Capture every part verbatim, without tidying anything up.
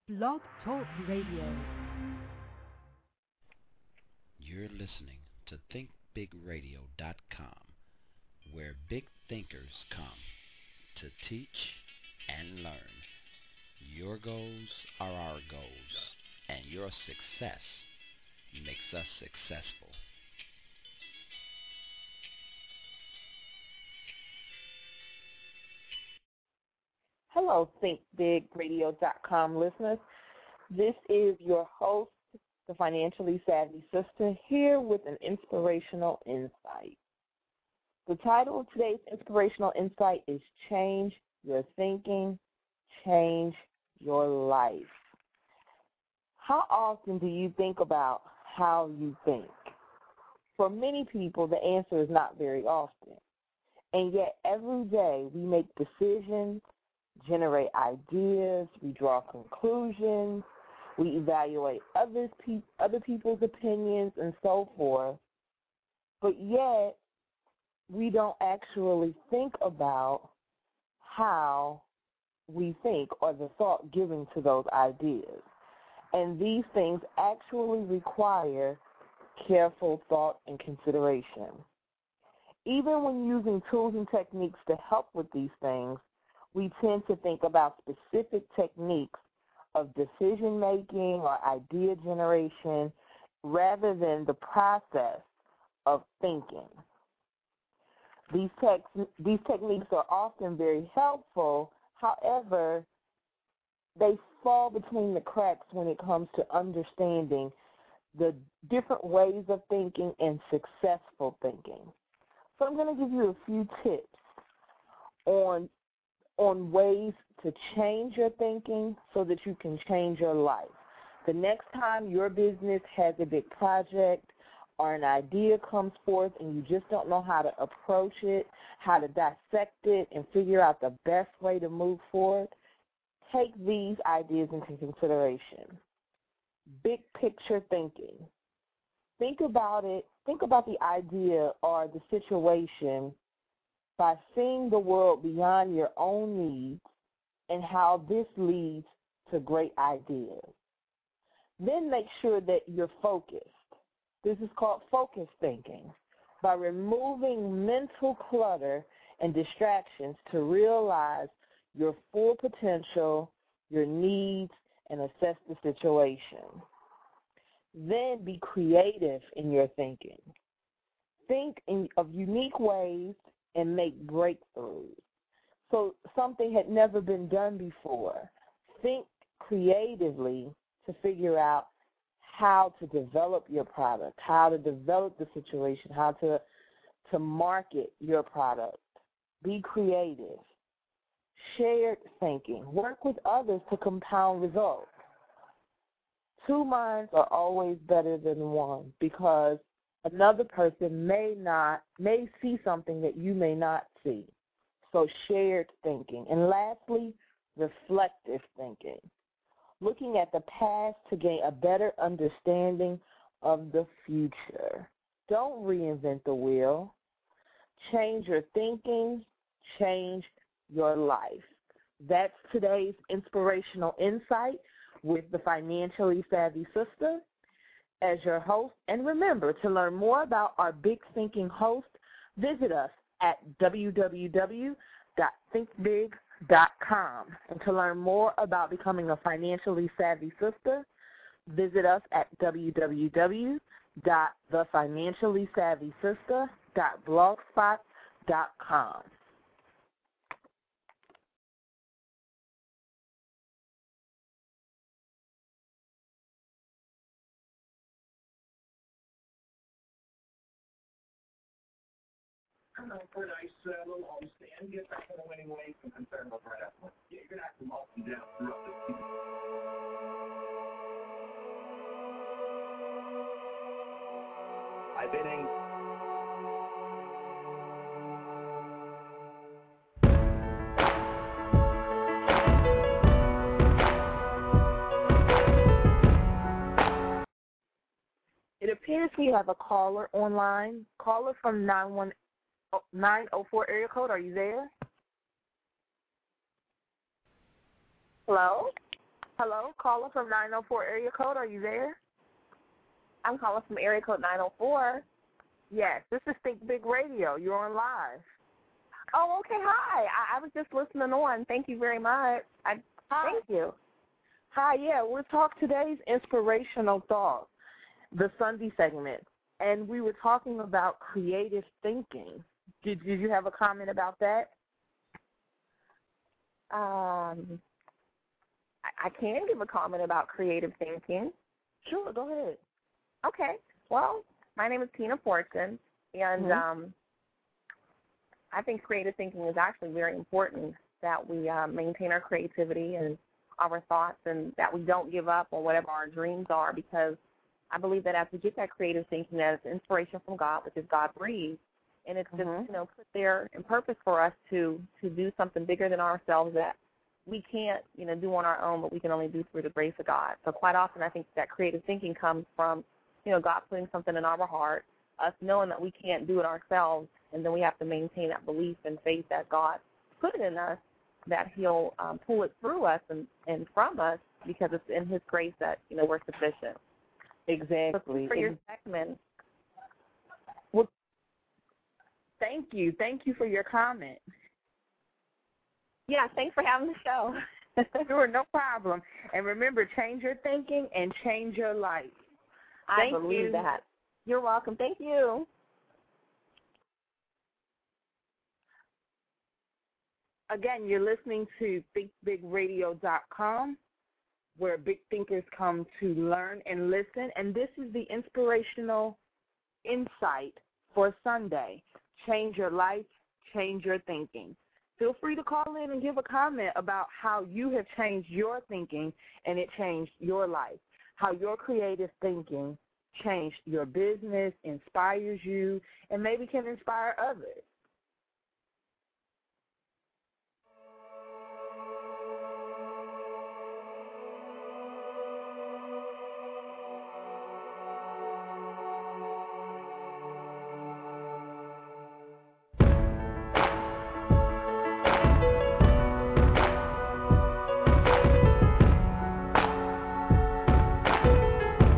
Blog Talk Radio. You're listening to think big radio dot com, where big thinkers come to teach and learn. Your goals are our goals, and your success makes us successful. Hello, think big radio dot com listeners. This is your host, the Financially Savvy Sister, here with an inspirational insight. The title of today's inspirational insight is Change Your Thinking, Change Your Life. How often do you think about how you think? For many people, the answer is not very often. And yet every day we make decisions, generate ideas, we draw conclusions, we evaluate others pe- other people's opinions and so forth, but yet we don't actually think about how we think or the thought given to those ideas. And these things actually require careful thought and consideration. Even when using tools and techniques to help with these things, we tend to think about specific techniques of decision-making or idea generation rather than the process of thinking. These, tex- these techniques are often very helpful. However, they fall between the cracks when it comes to understanding the different ways of thinking and successful thinking. So I'm going to give you a few tips on on ways to change your thinking so that you can change your life. The next time your business has a big project or an idea comes forth and you just don't know how to approach it, how to dissect it, and figure out the best way to move forward, take these ideas into consideration. Big picture thinking. Think about it. Think about the idea or the situation by seeing the world beyond your own needs and how this leads to great ideas. Then make sure that you're focused. This is called focus thinking. By removing mental clutter and distractions to realize your full potential, your needs, and assess the situation. Then be creative in your thinking. Think in, of unique ways and make breakthroughs. So something had never been done before. Think creatively to figure out how to develop your product, how to develop the situation, how to, to market your product. Be creative. Shared thinking. Work with others to compound results. Two minds are always better than one because another person may not, may see something that you may not see. So shared thinking. And lastly, reflective thinking. Looking at the past to gain a better understanding of the future. Don't reinvent the wheel. Change your thinking, change your life. That's today's inspirational insight with the Financially Savvy Sister as your host. And remember, to learn more about our Big Thinking host, visit us at w w w dot think big dot com. And to learn more about becoming a financially savvy sister, visit us at w w w dot the financially savvy sister dot blogspot dot com. For a nice uh, little homestand, get back in the winning ways and concern about right after. Yeah, you're going to have to up and down throughout this season. Five innings. It appears we have a caller online. Caller from nine one nine oh four area code. Are you there? Hello? Hello, caller from nine oh four area code. Are you there? I'm calling from area code nine oh four. Yes, this is Think Big Radio. You're on live. Oh, okay. Hi. I, I was just listening on. Thank you very much. I, Hi. Thank you. Hi, yeah, we'll talk today's inspirational thought, the Sunday segment, and we were talking about creative thinking. Did, did you have a comment about that? Um, I, I can give a comment about creative thinking. Sure, go ahead. Okay. Well, my name is Tina Fortune, and Mm-hmm. um, I think creative thinking is actually very important, that we uh, maintain our creativity and our thoughts, and that we don't give up on whatever our dreams are, because I believe that as we get that creative thinking, that it's inspiration from God, which is God-breathed, and it's just, Mhm. you know, put there in purpose for us to, to do something bigger than ourselves that we can't, you know, do on our own, but we can only do through the grace of God. So quite often I think that creative thinking comes from, you know, God putting something in our heart, us knowing that we can't do it ourselves, and then we have to maintain that belief and faith that God put it in us, that he'll um, pull it through us and, and from us, because it's in his grace that, you know, we're sufficient. Exactly. For your segment. Well, thank you. Thank you for your comment. Yeah, thanks for having the show. Sure, no problem. And remember, change your thinking and change your life. I Thank believe you. that. You're welcome. Thank you. Again, you're listening to think big radio dot com, where big thinkers come to learn and listen. And this is the inspirational insight for Sunday. Change your life, change your thinking. Feel free to call in and give a comment about how you have changed your thinking and it changed your life, how your creative thinking changed your business, inspires you, and maybe can inspire others.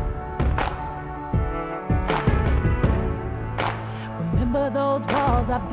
Remember those walls I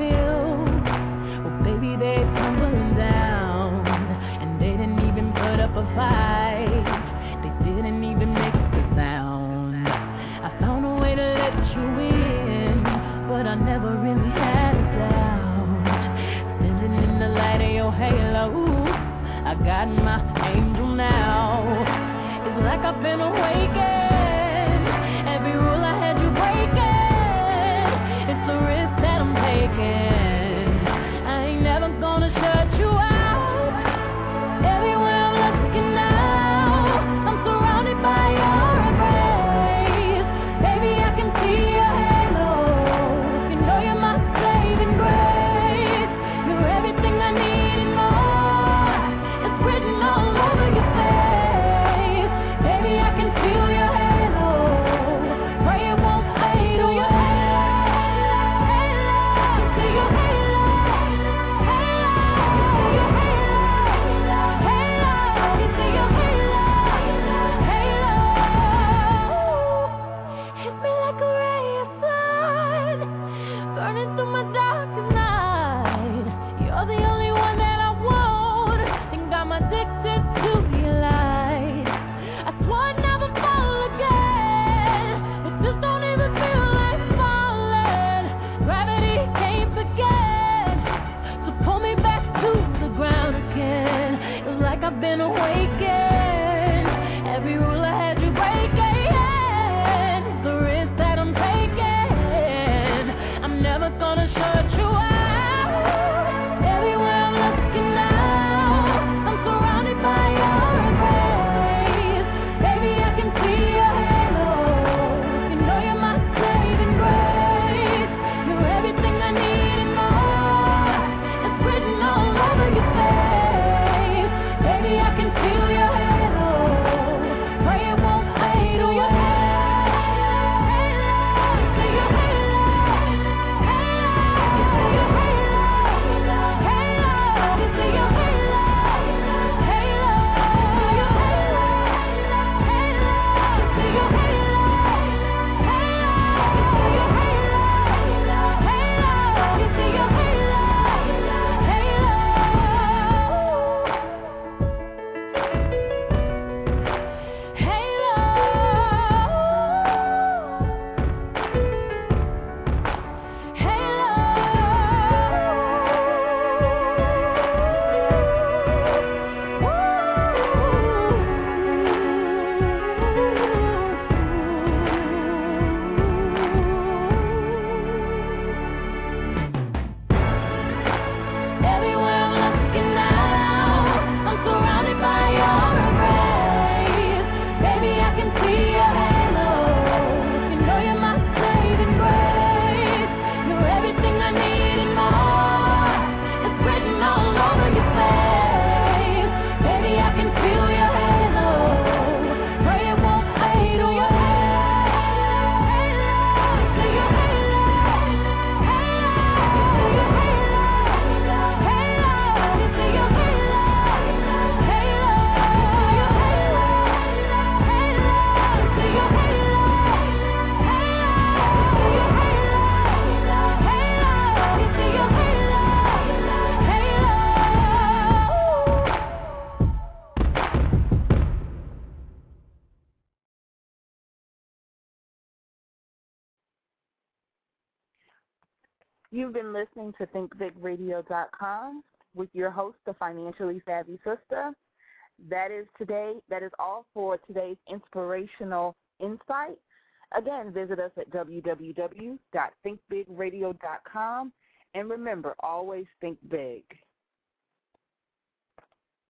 You've been listening to think big radio dot com with your host, the Financially Savvy Sister. That is today. That is all for today's inspirational insight. Again, visit us at w w w dot think big radio dot com. And remember, always think big.